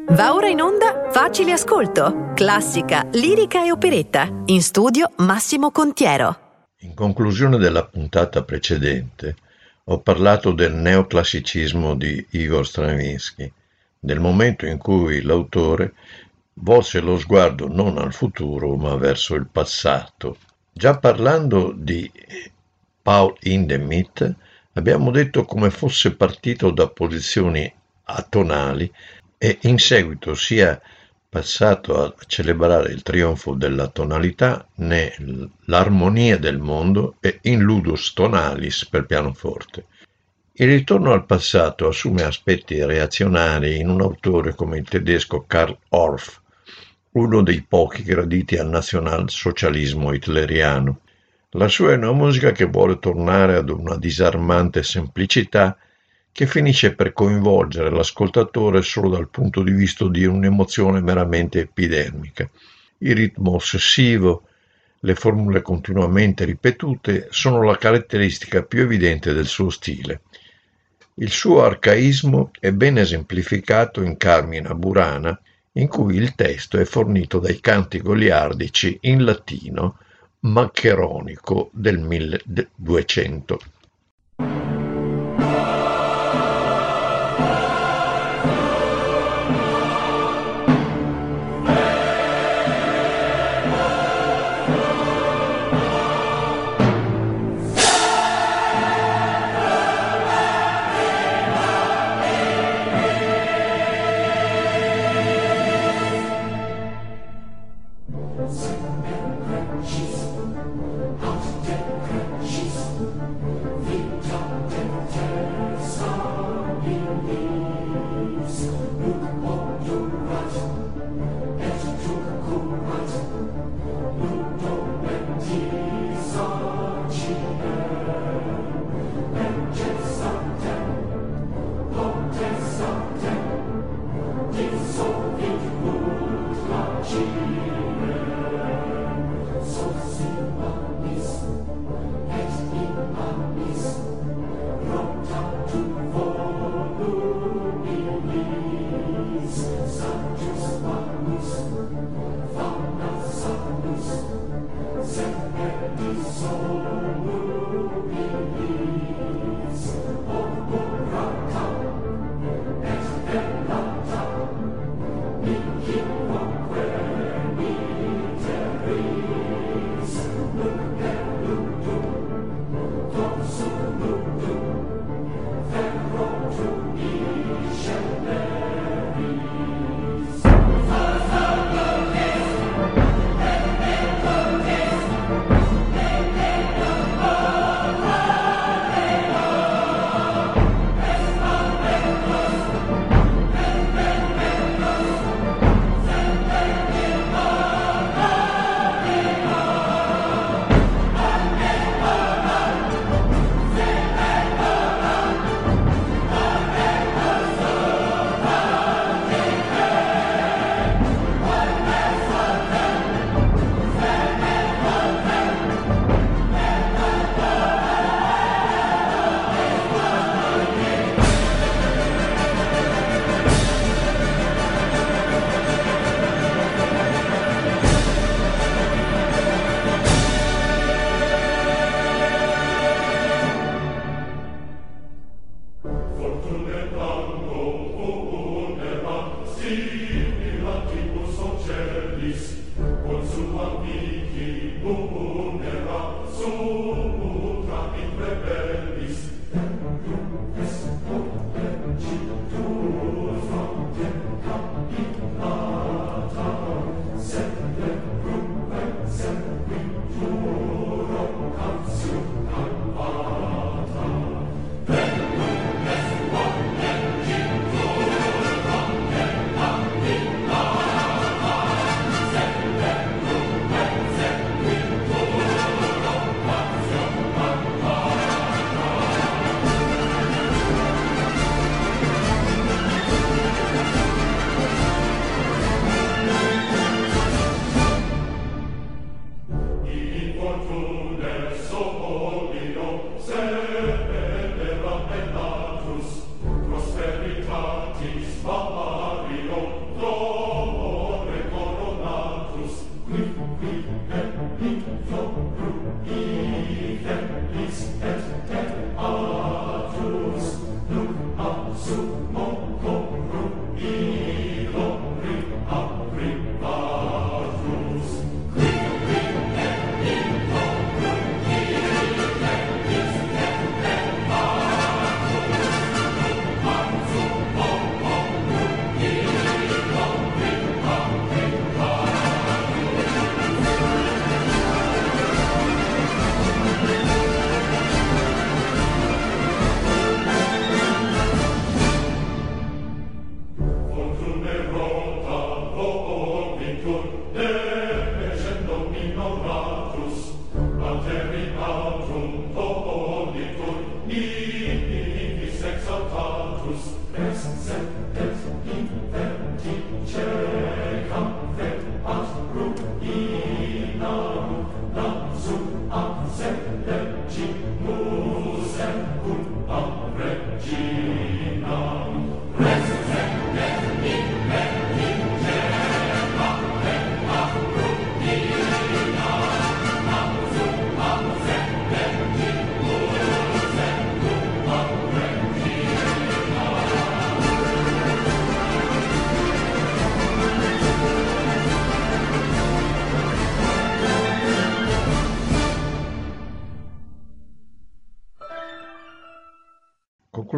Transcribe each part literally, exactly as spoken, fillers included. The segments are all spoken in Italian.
Va ora in onda Facile Ascolto, classica, lirica e operetta. In studio Massimo Contiero. In conclusione della puntata precedente ho parlato del neoclassicismo di Igor Stravinsky, del momento in cui l'autore volse lo sguardo non al futuro ma verso il passato. Già parlando di Paul Hindemith abbiamo detto come fosse partito da posizioni atonali e in seguito sia passato a celebrare il trionfo della tonalità nell'armonia del mondo e in ludus tonalis per pianoforte. Il ritorno al passato assume aspetti reazionari in un autore come il tedesco Karl Orff, uno dei pochi graditi al nazionalsocialismo hitleriano. La sua è una musica che vuole tornare ad una disarmante semplicità che finisce per coinvolgere l'ascoltatore solo dal punto di vista di un'emozione meramente epidermica. Il ritmo ossessivo, le formule continuamente ripetute sono la caratteristica più evidente del suo stile. Il suo arcaismo è ben esemplificato in Carmina Burana, in cui il testo è fornito dai canti goliardici in latino maccheronico del milleduecento.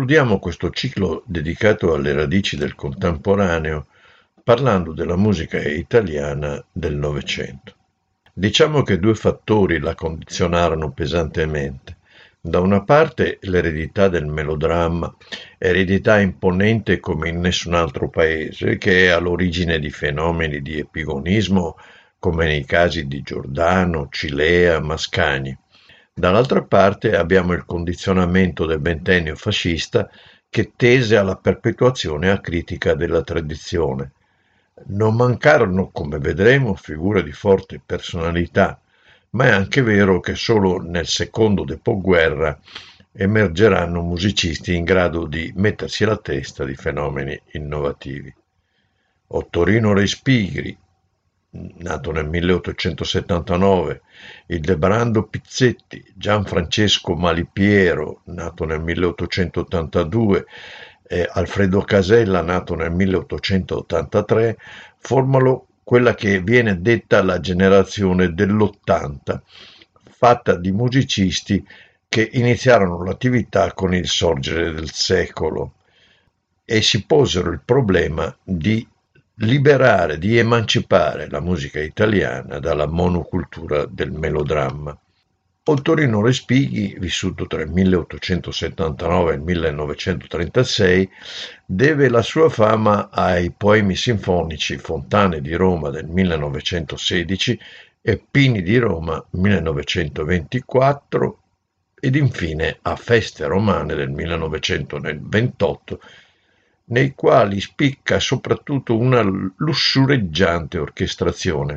Concludiamo questo ciclo dedicato alle radici del contemporaneo parlando della musica italiana del Novecento. Diciamo che due fattori la condizionarono pesantemente. Da una parte l'eredità del melodramma, eredità imponente come in nessun altro paese, che è all'origine di fenomeni di epigonismo come nei casi di Giordano, Cilea, Mascagni. Dall'altra parte abbiamo il condizionamento del ventennio fascista che tese alla perpetuazione acritica della tradizione. Non mancarono, come vedremo, figure di forte personalità, ma è anche vero che solo nel secondo dopoguerra emergeranno musicisti in grado di mettersi alla testa di fenomeni innovativi. Ottorino Respighi, nato nel milleottocentosettantanove, Ildebrando Pizzetti, Gianfrancesco Malipiero, nato nel milleottocentottantadue, e Alfredo Casella, nato nel milleottocentottantatré, formano quella che viene detta la generazione dell'ottanta, fatta di musicisti che iniziarono l'attività con il sorgere del secolo e si posero il problema di liberare, di emancipare la musica italiana dalla monocultura del melodramma. Ottorino Respighi, vissuto tra il milleottocentosettantanove e il millenovecentotrentasei, deve la sua fama ai poemi sinfonici Fontane di Roma del millenovecentosedici e Pini di Roma millenovecentoventiquattro ed infine a Feste Romane del millenovecentoventotto, nei quali spicca soprattutto una lussureggiante orchestrazione.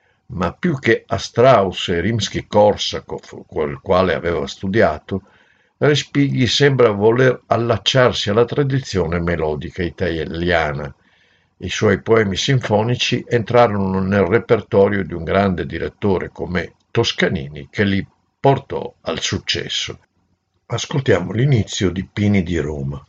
Ma più che a Strauss e Rimsky-Korsakov, col quale aveva studiato, Respighi sembra voler allacciarsi alla tradizione melodica italiana. I suoi poemi sinfonici entrarono nel repertorio di un grande direttore come Toscanini, che li portò al successo. Ascoltiamo l'inizio di Pini di Roma.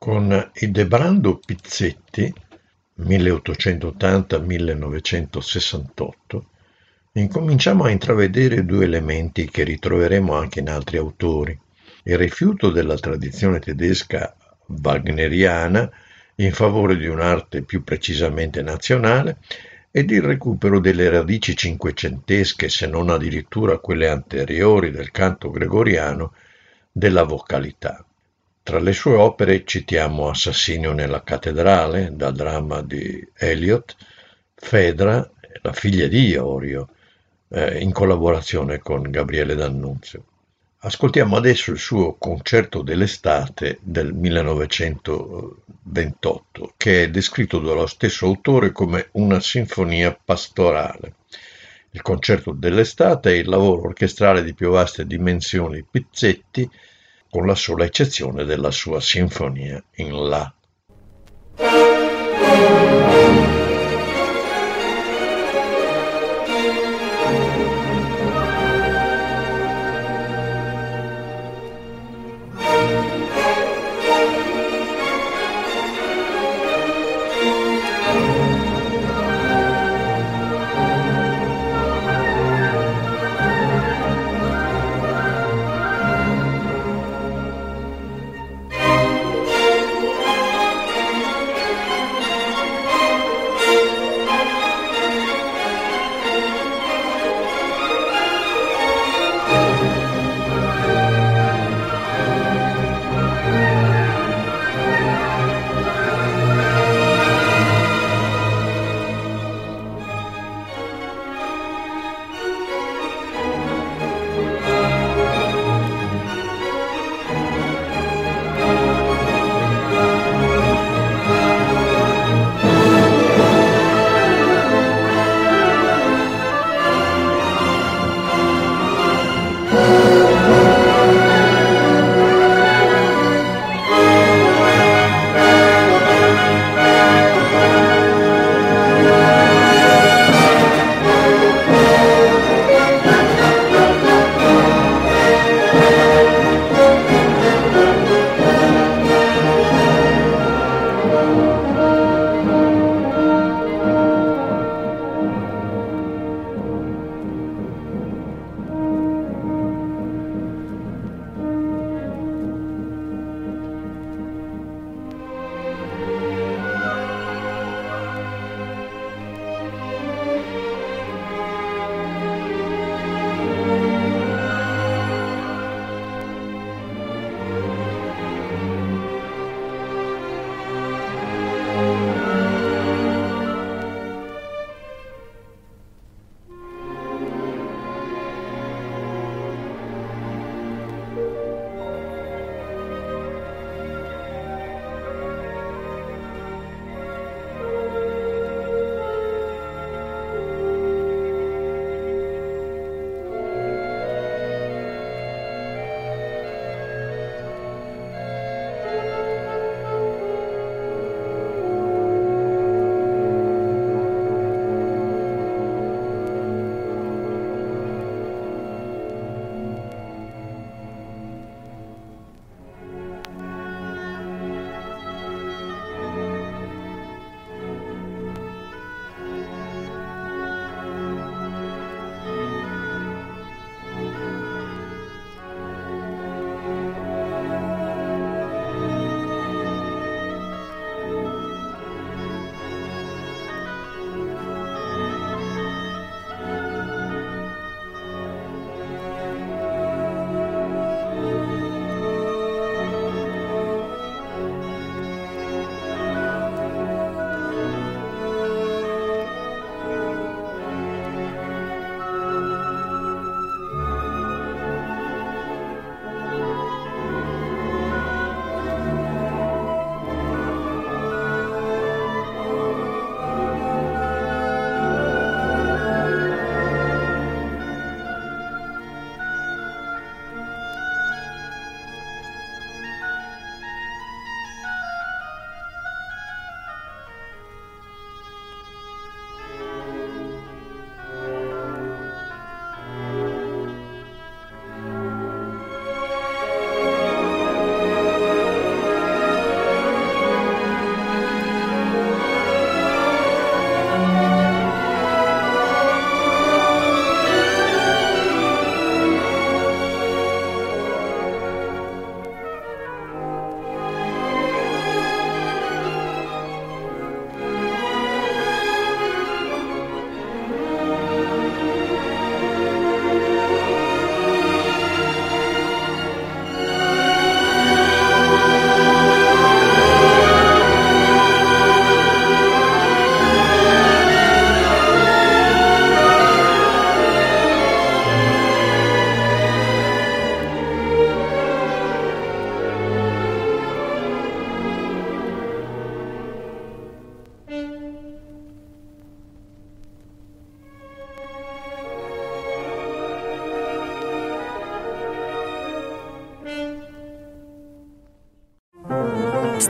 Con Ildebrando Pizzetti, milleottocentottanta millenovecentosessantotto, incominciamo a intravedere due elementi che ritroveremo anche in altri autori: il rifiuto della tradizione tedesca wagneriana in favore di un'arte più precisamente nazionale ed il recupero delle radici cinquecentesche, se non addirittura quelle anteriori del canto gregoriano, della vocalità. Tra le sue opere citiamo Assassinio nella cattedrale, dal dramma di Eliot, Fedra, la figlia di Iorio, eh, in collaborazione con Gabriele D'Annunzio. Ascoltiamo adesso il suo Concerto dell'estate del millenovecentoventotto, che è descritto dallo stesso autore come una sinfonia pastorale. Il Concerto dell'estate è il lavoro orchestrale di più vaste dimensioni di Pizzetti, con la sola eccezione della sua sinfonia in La.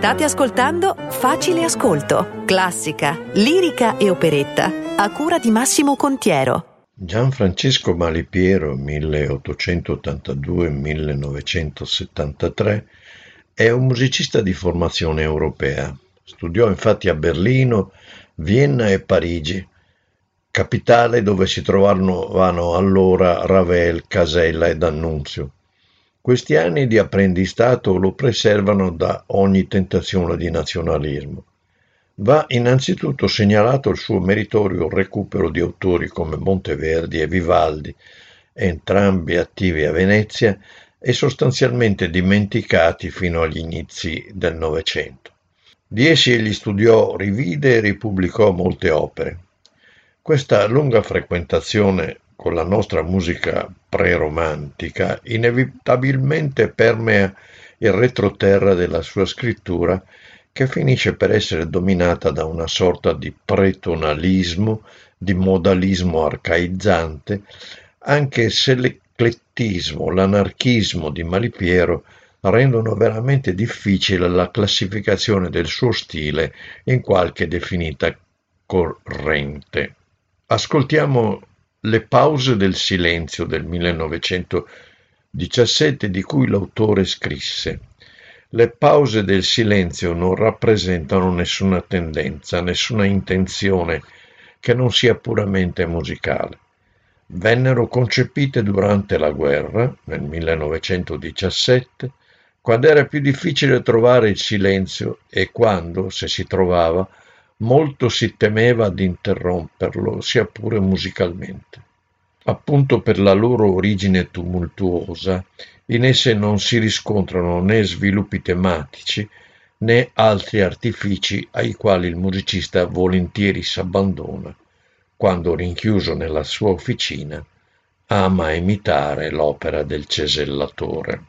State ascoltando Facile Ascolto, classica, lirica e operetta, a cura di Massimo Contiero. Gianfrancesco Malipiero, milleottocentottantadue millenovecentosettantatré, è un musicista di formazione europea. Studiò infatti a Berlino, Vienna e Parigi, capitale dove si trovavano allora Ravel, Casella e D'Annunzio. Questi anni di apprendistato lo preservano da ogni tentazione di nazionalismo. Va innanzitutto segnalato il suo meritorio recupero di autori come Monteverdi e Vivaldi, entrambi attivi a Venezia e sostanzialmente dimenticati fino agli inizi del Novecento. Di essi egli studiò, rivide e ripubblicò molte opere. Questa lunga frequentazione con la nostra musica pre-romantica inevitabilmente permea il retroterra della sua scrittura, che finisce per essere dominata da una sorta di pretonalismo, di modalismo arcaizzante, anche se l'eclettismo, l'anarchismo di Malipiero rendono veramente difficile la classificazione del suo stile in qualche definita corrente. Ascoltiamo Le pause del silenzio del millenovecentodiciassette, di cui l'autore scrisse: le pause del silenzio non rappresentano nessuna tendenza, nessuna intenzione che non sia puramente musicale. Vennero concepite durante la guerra, nel millenovecentodiciassette, quando era più difficile trovare il silenzio e quando, se si trovava, molto si temeva di interromperlo, sia pure musicalmente. Appunto per la loro origine tumultuosa, in esse non si riscontrano né sviluppi tematici né altri artifici ai quali il musicista volentieri s'abbandona quando, rinchiuso nella sua officina, ama imitare l'opera del cesellatore.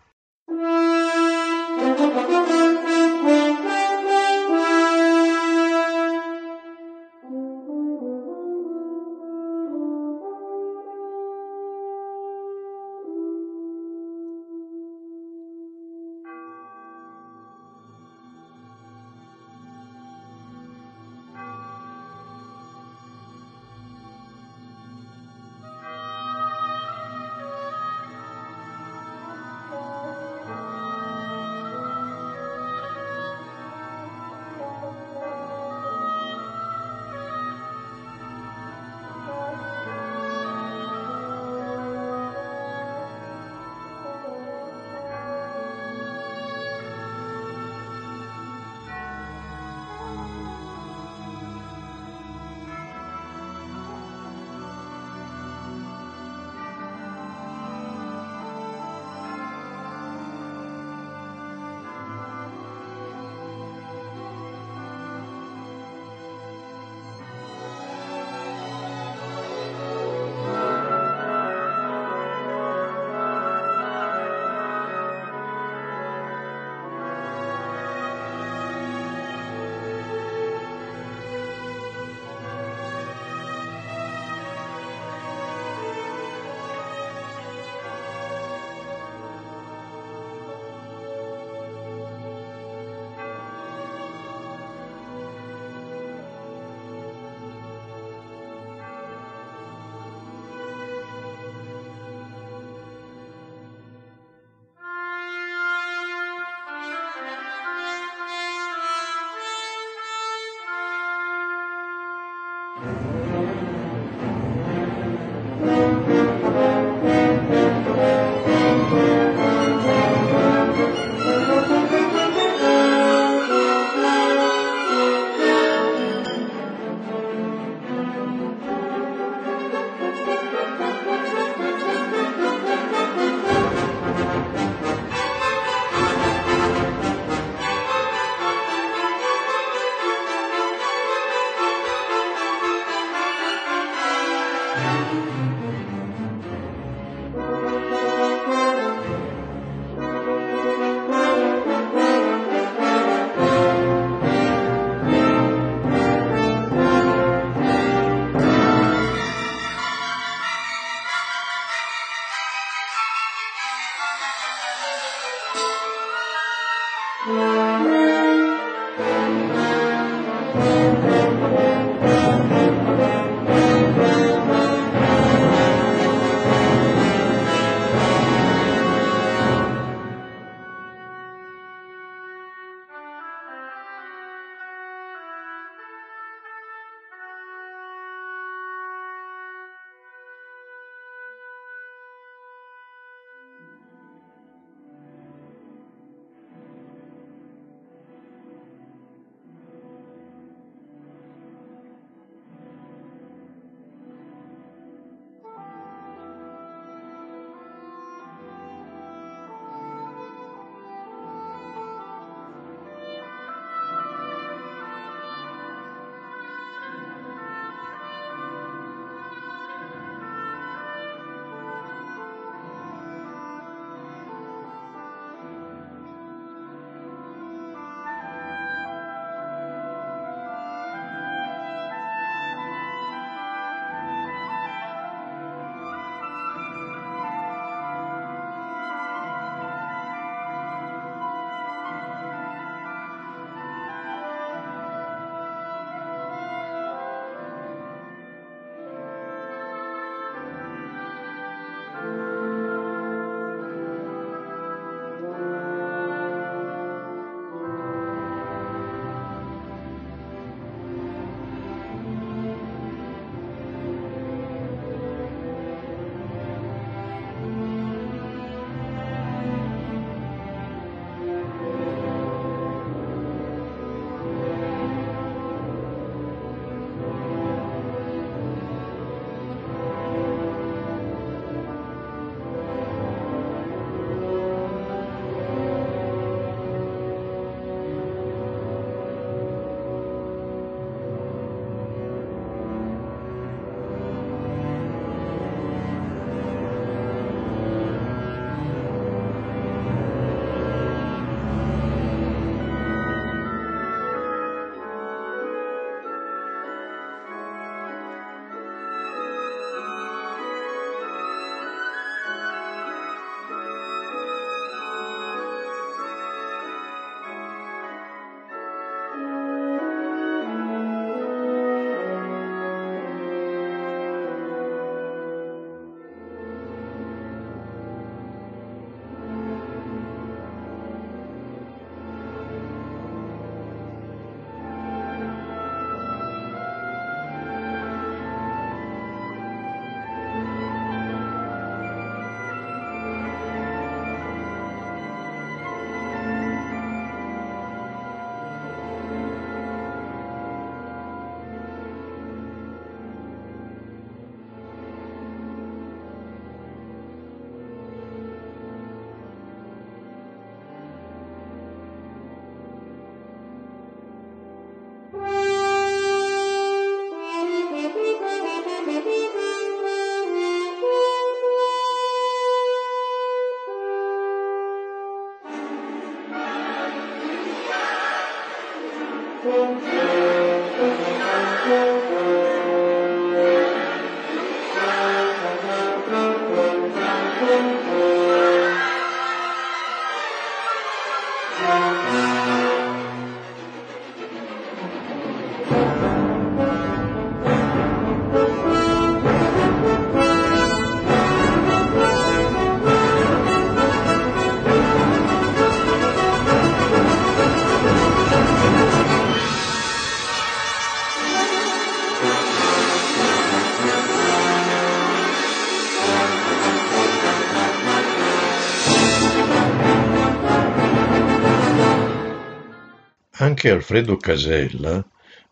Anche Alfredo Casella,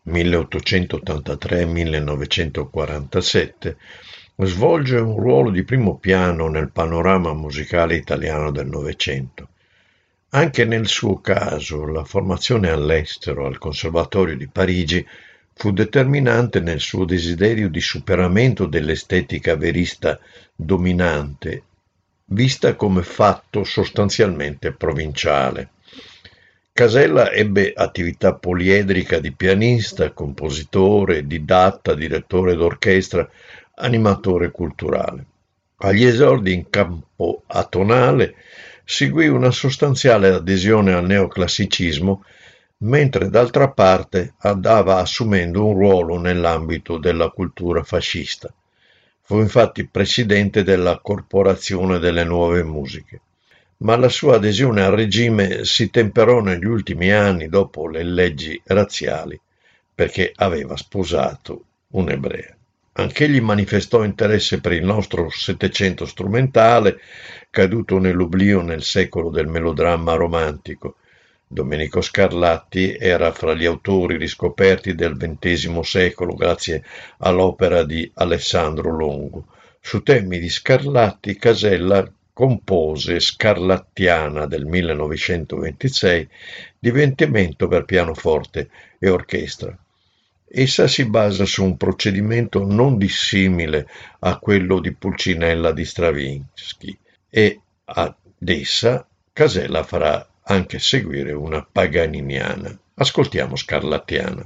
milleottocentottantatré-millenovecentoquarantasette, svolge un ruolo di primo piano nel panorama musicale italiano del Novecento. Anche nel suo caso, la formazione all'estero al Conservatorio di Parigi fu determinante nel suo desiderio di superamento dell'estetica verista dominante, vista come fatto sostanzialmente provinciale. Casella ebbe attività poliedrica di pianista, compositore, didatta, direttore d'orchestra, animatore culturale. Agli esordi in campo atonale seguì una sostanziale adesione al neoclassicismo, mentre d'altra parte andava assumendo un ruolo nell'ambito della cultura fascista. Fu infatti presidente della Corporazione delle Nuove Musiche. Ma la sua adesione al regime si temperò negli ultimi anni dopo le leggi razziali, perché aveva sposato un'ebrea. Anch'egli manifestò interesse per il nostro Settecento strumentale, caduto nell'oblio nel secolo del melodramma romantico. Domenico Scarlatti era fra gli autori riscoperti del ventesimo secolo grazie all'opera di Alessandro Longo. Su temi di Scarlatti, Casella compose Scarlattiana del millenovecentoventisei, divertimento per pianoforte e orchestra. Essa si basa su un procedimento non dissimile a quello di Pulcinella di Stravinsky e ad essa Casella farà anche seguire una paganiniana. Ascoltiamo Scarlattiana.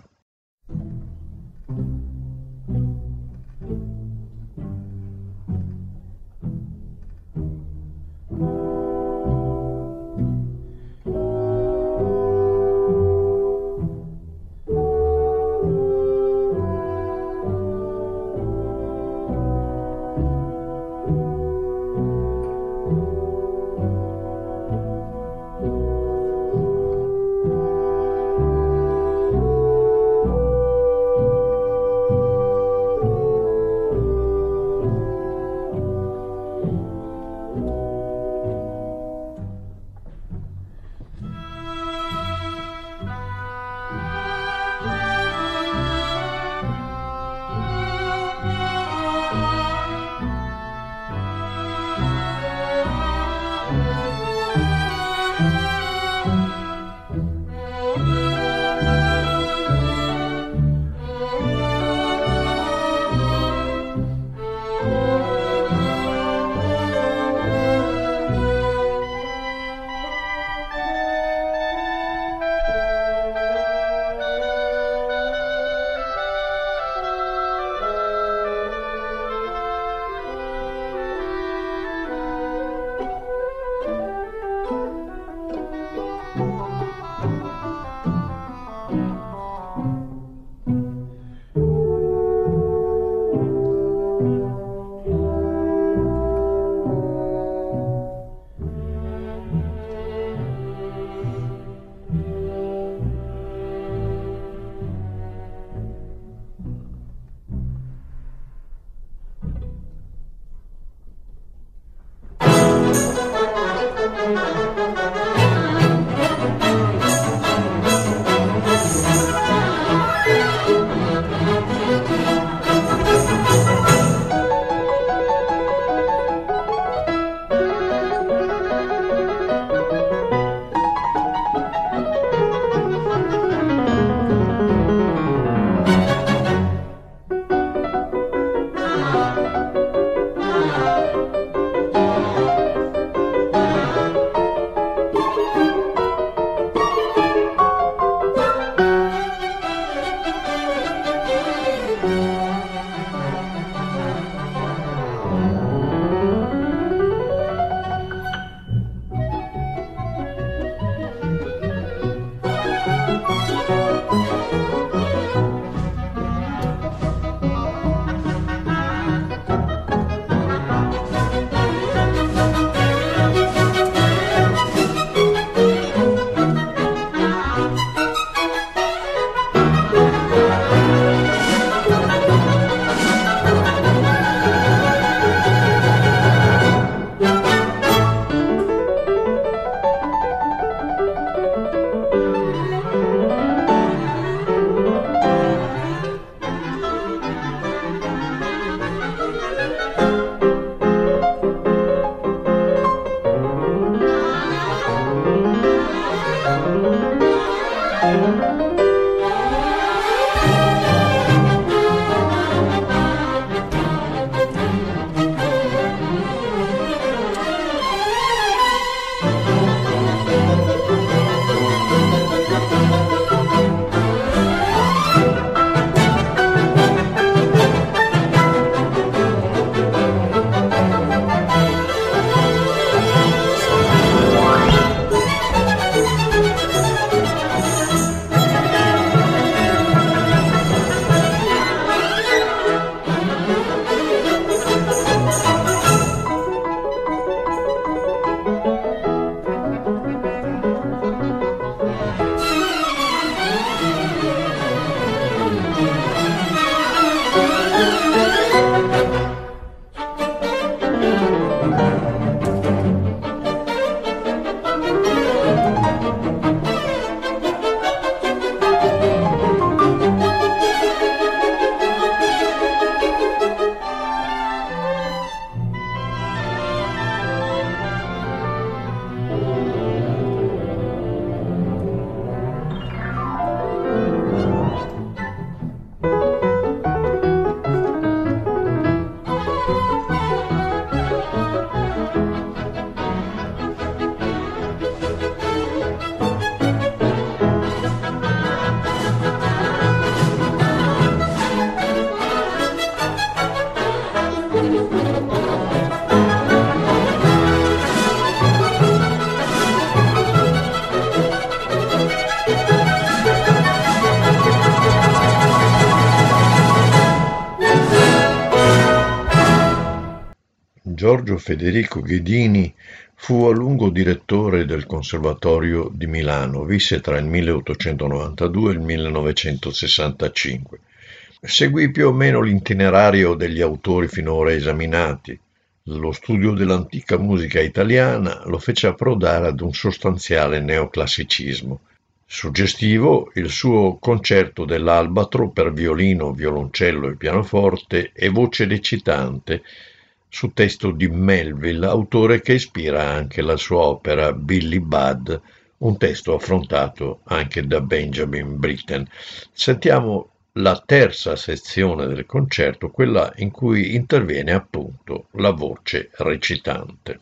Giorgio Federico Ghedini fu a lungo direttore del Conservatorio di Milano, visse tra il milleottocentonovantadue e il millenovecentosessantacinque. Seguì più o meno l'itinerario degli autori finora esaminati. Lo studio dell'antica musica italiana lo fece approdare ad un sostanziale neoclassicismo. Suggestivo il suo concerto dell'Albatro per violino, violoncello e pianoforte e voce recitante, su testo di Melville, autore che ispira anche la sua opera Billy Budd, un testo affrontato anche da Benjamin Britten. Sentiamo la terza sezione del concerto, quella in cui interviene appunto la voce recitante.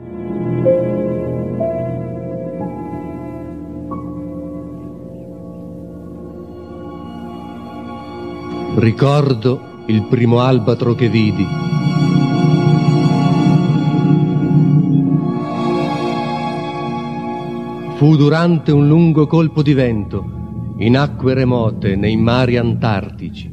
Ricordo il primo albatro che vidi. Fu durante un lungo colpo di vento, in acque remote, nei mari antartici.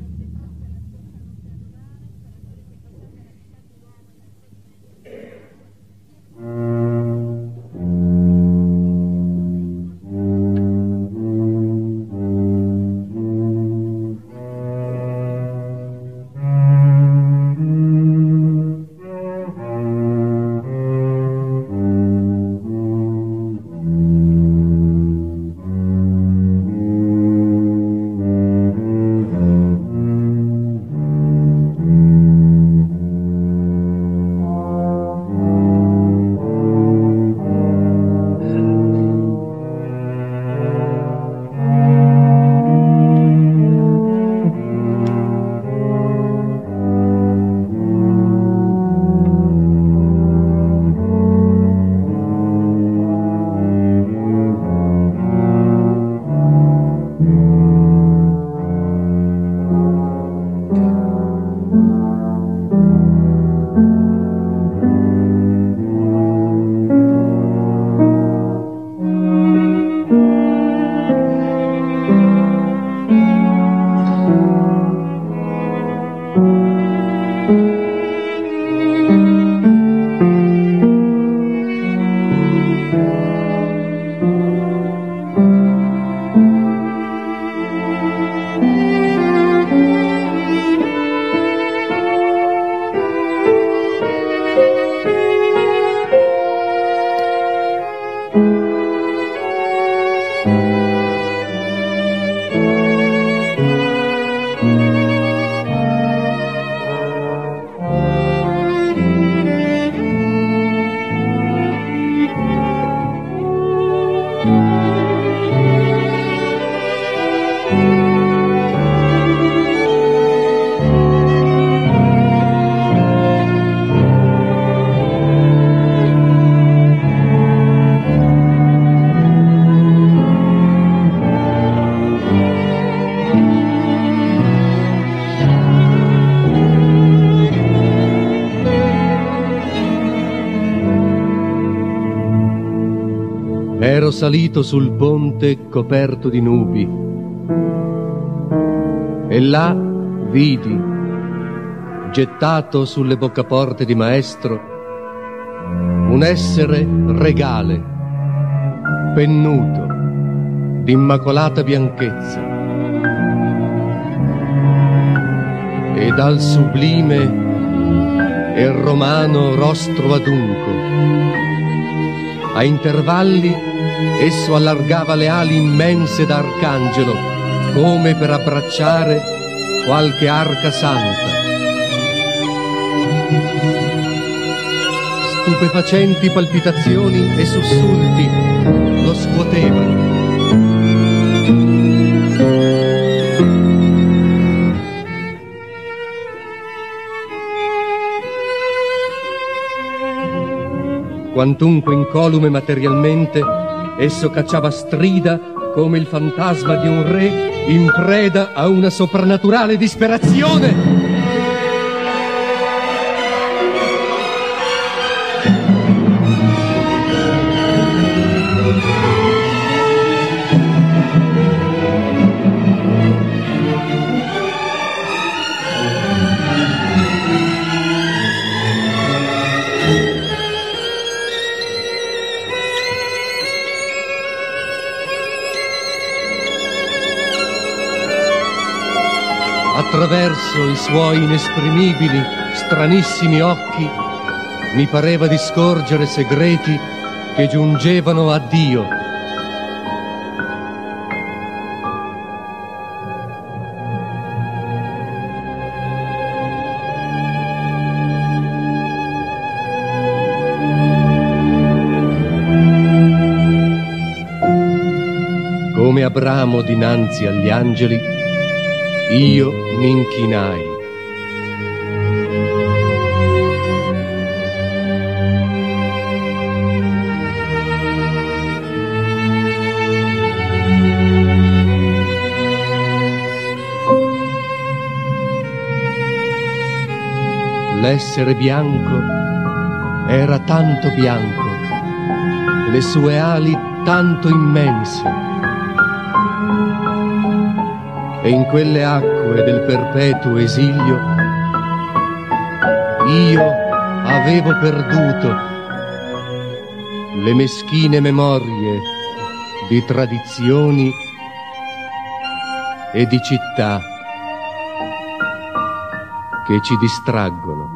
Ero salito sul ponte coperto di nubi e là vidi, gettato sulle boccaporte di Maestro, un essere regale, pennuto, d'immacolata bianchezza, e dal sublime e romano rostro adunco. A intervalli esso allargava le ali immense da arcangelo, come per abbracciare qualche arca santa. Stupefacenti palpitazioni e sussulti lo scuotevano. Quantunque incolume materialmente, esso cacciava strida come il fantasma di un re in preda a una soprannaturale disperazione. attraverso i suoi inesprimibili, stranissimi occhi, mi pareva di scorgere segreti che giungevano a Dio. Come Abramo dinanzi agli angeli, io mi inchinai. L'essere bianco era tanto bianco, le sue ali tanto immense. E in quelle acque del perpetuo esilio io avevo perduto le meschine memorie di tradizioni e di città che ci distraggono.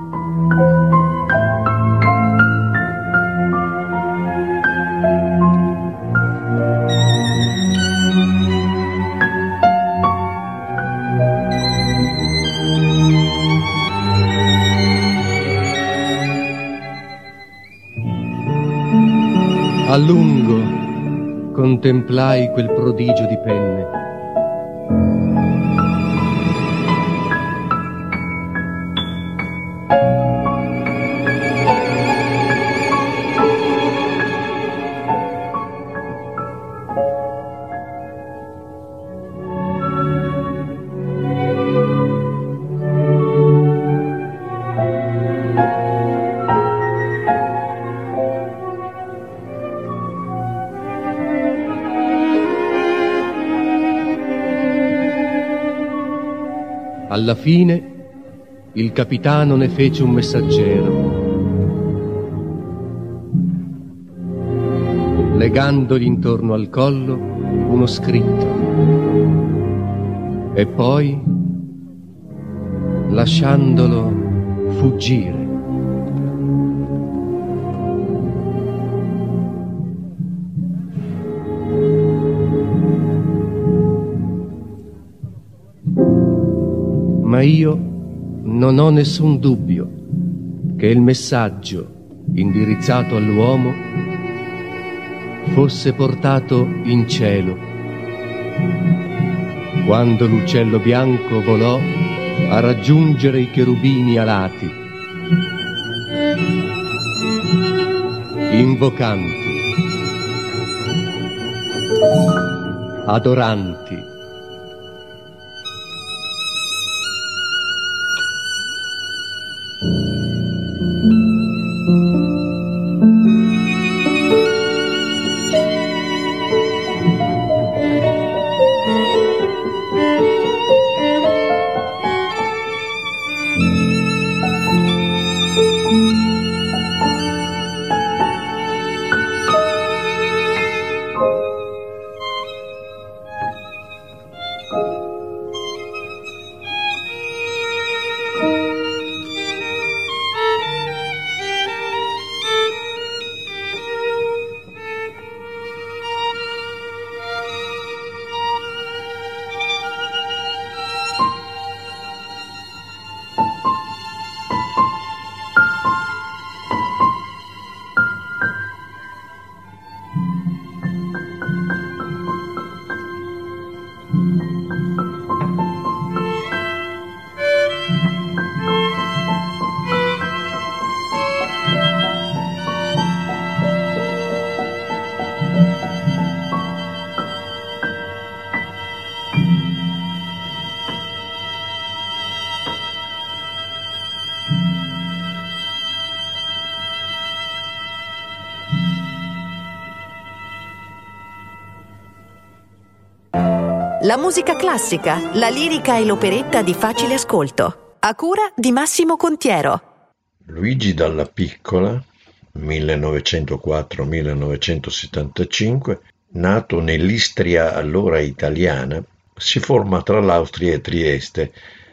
A lungo contemplai quel prodigio di penne. Alla fine il capitano ne fece un messaggero, legandogli intorno al collo uno scritto, e poi lasciandolo fuggire. Ma io non ho nessun dubbio che il messaggio indirizzato all'uomo fosse portato in cielo, quando l'uccello bianco volò a raggiungere i cherubini alati, invocanti, adoranti. La musica classica, la lirica e l'operetta di facile ascolto, a cura di Massimo Contiero. Luigi Dalla Piccola, millenovecentoquattro millenovecentosettantacinque, nato nell'Istria allora italiana, si forma tra l'Austria e Trieste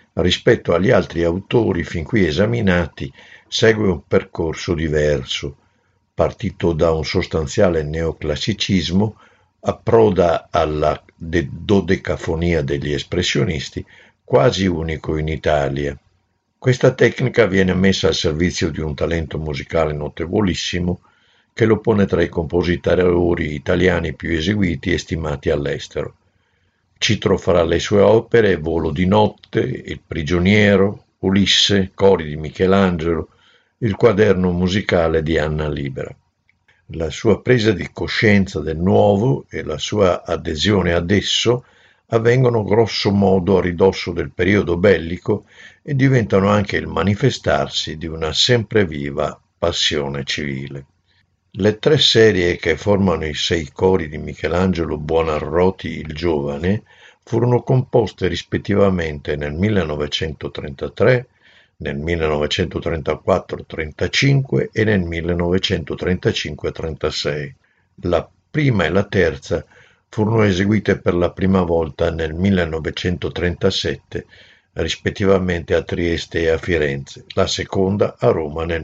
rispetto agli altri autori fin qui esaminati segue un percorso diverso. Partito da un sostanziale neoclassicismo, approda alla dodecafonia degli espressionisti, quasi unico in Italia. Questa tecnica viene messa al servizio di un talento musicale notevolissimo che lo pone tra i compositori italiani più eseguiti e stimati all'estero. Cito fra le sue opere Volo di notte, Il prigioniero, Ulisse, Cori di Michelangelo, il quaderno musicale di Anna Libera. La sua presa di coscienza del nuovo e la sua adesione ad esso avvengono grosso modo a ridosso del periodo bellico e diventano anche il manifestarsi di una sempre viva passione civile. Le tre serie che formano i sei cori di Michelangelo Buonarroti il Giovane furono composte rispettivamente nel millenovecentotrentatré, nel millenovecentotrentaquattro trentacinque e nel millenovecentotrentacinque trentasei. La prima e la terza furono eseguite per la prima volta nel millenovecentotrentasette, rispettivamente a Trieste e a Firenze, la seconda a Roma nel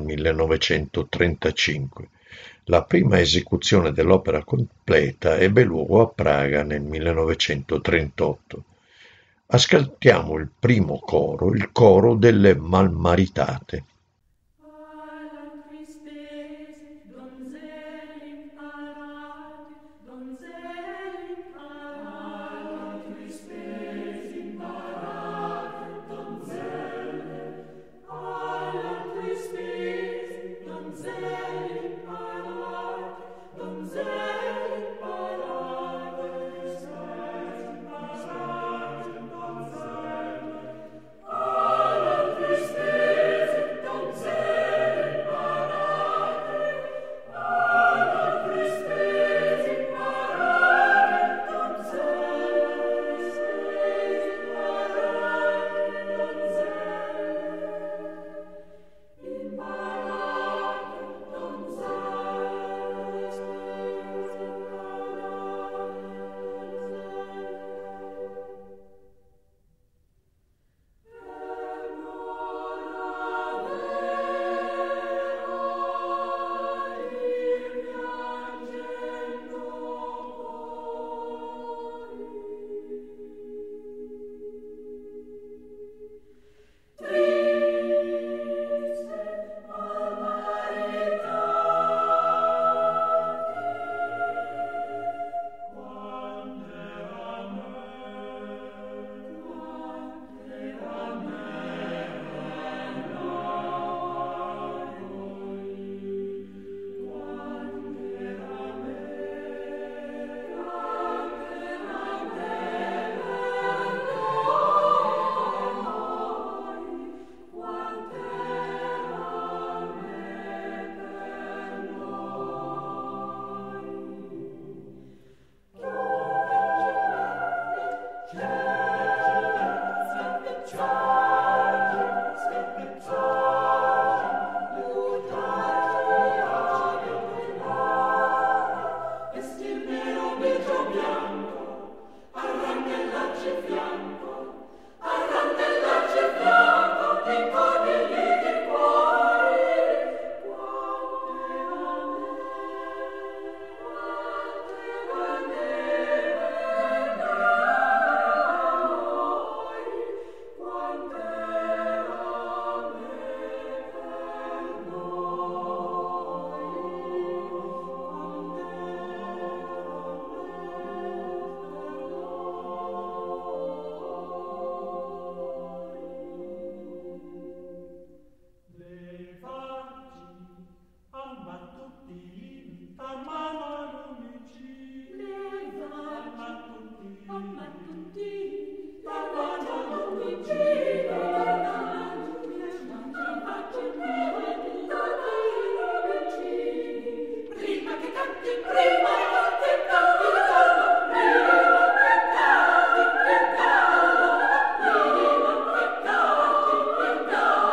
millenovecentotrentacinque. La prima esecuzione dell'opera completa ebbe luogo a Praga nel millenovecentotrentotto. Ascoltiamo il primo coro, il coro delle Malmaritate.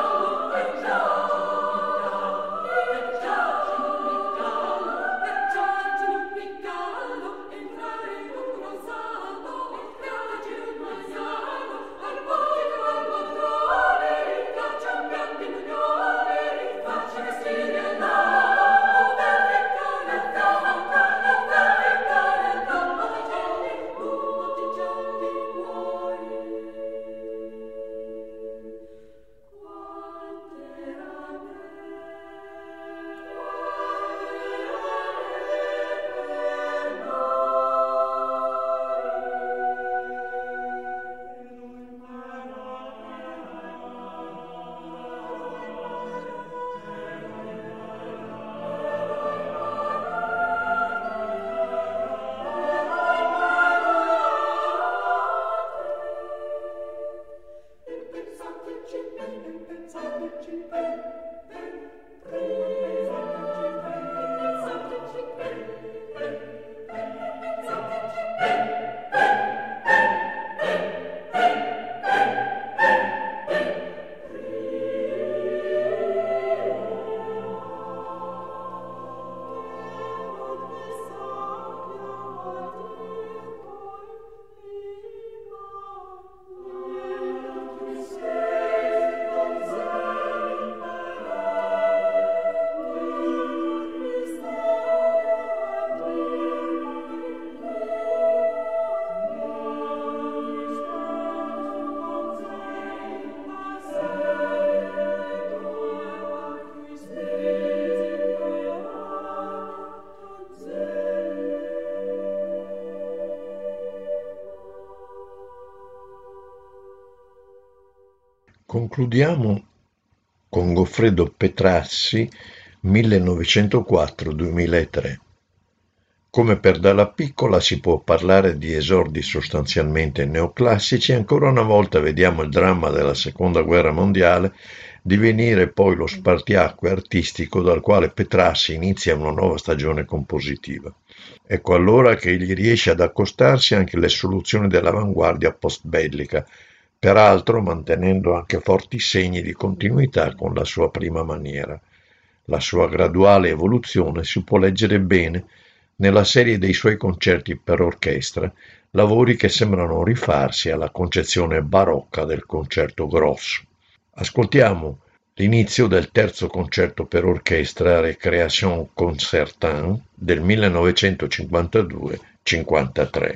Ciao Concludiamo con Goffredo Petrassi, millenovecentoquattro duemilatré. Come per Dalla Piccola si può parlare di esordi sostanzialmente neoclassici, ancora una volta vediamo il dramma della Seconda Guerra Mondiale divenire poi lo spartiacque artistico dal quale Petrassi inizia una nuova stagione compositiva. Ecco allora che gli riesce ad accostarsi anche le soluzioni dell'avanguardia post-bellica, peraltro mantenendo anche forti segni di continuità con la sua prima maniera. La sua graduale evoluzione si può leggere bene nella serie dei suoi concerti per orchestra, lavori che sembrano rifarsi alla concezione barocca del concerto grosso. Ascoltiamo l'inizio del terzo concerto per orchestra Récréation Concertante del millenovecentocinquantadue cinquantatré.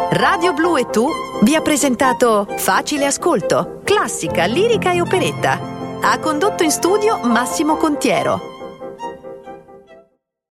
Radio Blu e Tu vi ha presentato Facile Ascolto, classica, lirica e operetta. Ha condotto in studio Massimo Contiero.